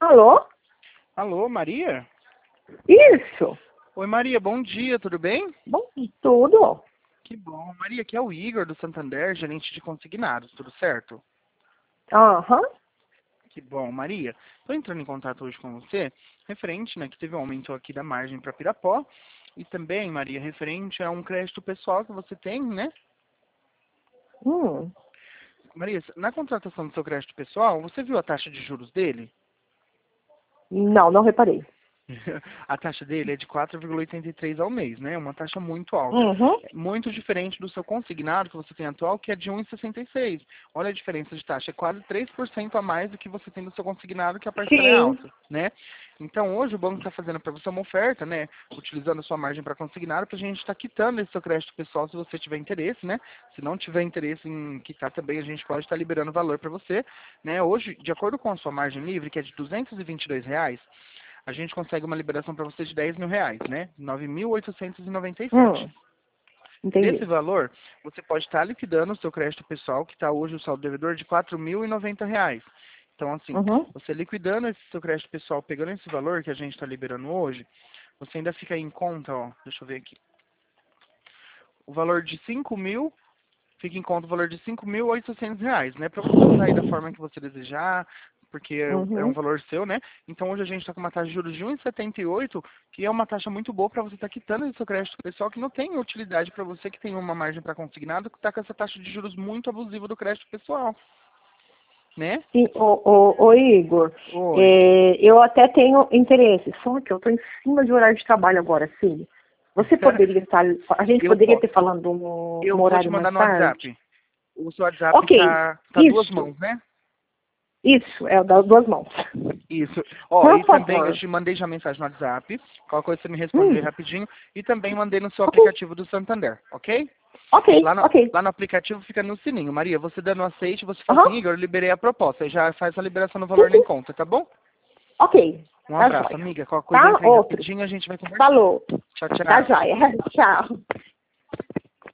Alô? Alô, Maria? Isso. Oi, Maria, bom dia, tudo bem? Bom, tudo. Que bom. Maria, aqui é o Igor do Santander, gerente de consignados, tudo certo? Aham. Que bom, Maria. Estou entrando em contato hoje com você, referente, né, que teve um aumento aqui da margem para Pirapó, e também, Maria, referente a um crédito pessoal que você tem, né? Hum. Maria, na contratação do seu crédito pessoal, você viu a taxa de juros dele? Não, não reparei. A taxa dele é de 4,83 ao mês, né? Uma taxa muito alta. Uhum. É muito diferente do seu consignado que você tem atual, que é de 1,66. Olha a diferença de taxa, é quase 3% a mais do que você tem do seu consignado, que a parcela é Sim. alta, né? Então, hoje o banco está fazendo para você uma oferta, né? Utilizando a sua margem para consignado, para a gente estar quitando esse seu crédito pessoal se você tiver interesse, né? Se não tiver interesse em quitar também, a gente pode estar liberando valor para você, né? Hoje, de acordo com a sua margem livre, que é de R$ 222, a gente consegue uma liberação para você de R$ 10.000, né? 9.897. Desse Entendi. valor, você pode estar liquidando o seu crédito pessoal, que está hoje o saldo devedor de R$ 4.090. Então, assim, Uhum. você liquidando esse seu crédito pessoal, pegando esse valor que a gente está liberando hoje, você ainda fica aí em conta, ó, deixa eu ver aqui, o valor de 5.000, fica em conta o valor de R$ 5.800, né? Para você usar aí da forma que você desejar, porque é um Uhum. valor seu, né? Então hoje a gente está com uma taxa de juros de 1,78, que é uma taxa muito boa para você estar quitando esse seu crédito pessoal, que não tem utilidade para você, que tem uma margem para consignado, que está com essa taxa de juros muito abusiva do crédito pessoal, né? Sim, ô Igor, Oi. eu até tenho interesse, só que eu estou em cima de horário de trabalho agora, sim. Você poderia estar, a gente Eu poderia posso. ter falando um, Eu um vou te horário mais mandar no tarde? WhatsApp. O seu WhatsApp Ok, tá duas isso, mãos, né? isso, é das duas mãos. Isso. Ó, Por e também eu favor. te mandei já mensagem no WhatsApp. Qualquer coisa você me responde aí Hum, rapidinho. E também mandei no seu ok, aplicativo do Santander, ok? ok, ok. Lá no aplicativo fica no sininho. Maria, você dando aceite, você fala assim, Aham, Igor, eu liberei a proposta. Aí já faz a liberação no sim, valor em sim. conta, tá bom? Ok, Um tá abraço, joia. amiga. Qualquer coisa Tá? entra aí Outro. rapidinho e a gente vai conversando. Falou. Tchau, Tá tchau. joia. Tchau.